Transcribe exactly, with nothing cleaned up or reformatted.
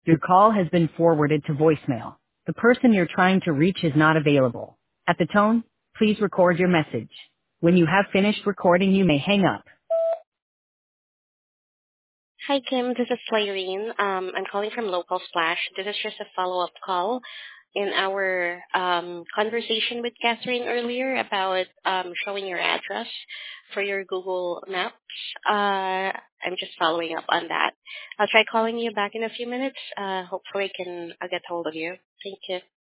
Your call has been forwarded to voicemail. The person you're trying to reach is not available. At the tone, please record your message. When you have finished recording, you may hang up. Hi, Kim. This is Lyrene. Um, I'm calling from Local Splash. This is just a follow-up call in our um, conversation with Catherine earlier about um, showing your address for your Google Maps. Uh, I'm just following up on that. I'll try calling you back in a few minutes. Uh, hopefully, I can uh, get hold of you. Thank you.